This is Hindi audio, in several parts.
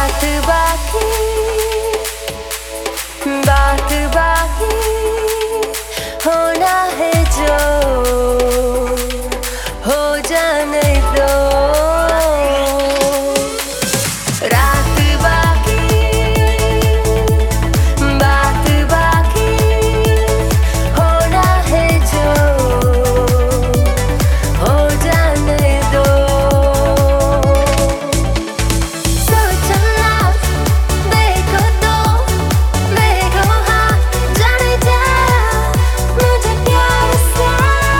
बात बाकी, बात बाकी होना है जो हो जाने दो। रात बाकी, बात बाकी होना है जो हो जाने दो। सोचना देखो तो देखो हाँ जाने जा मुझे प्यार से।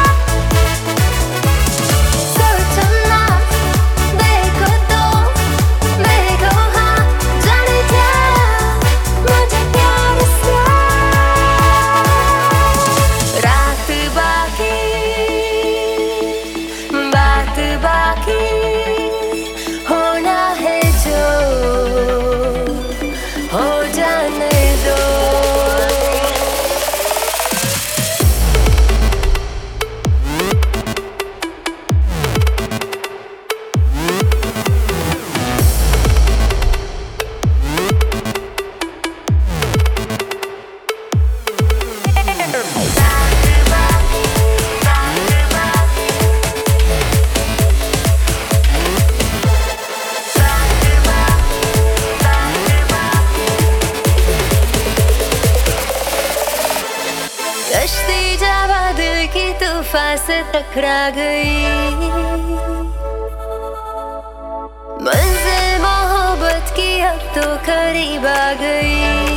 सोचना देखो तो देखो हाँ जाने जा मुझे प्यार से। रात बाकी, बात बाकी होना है जो हो जाने दो। कश्ती जावा दिल की तूफान से टकरा गई, मंजिल मोहब्बत की अब तो करीब आ गई।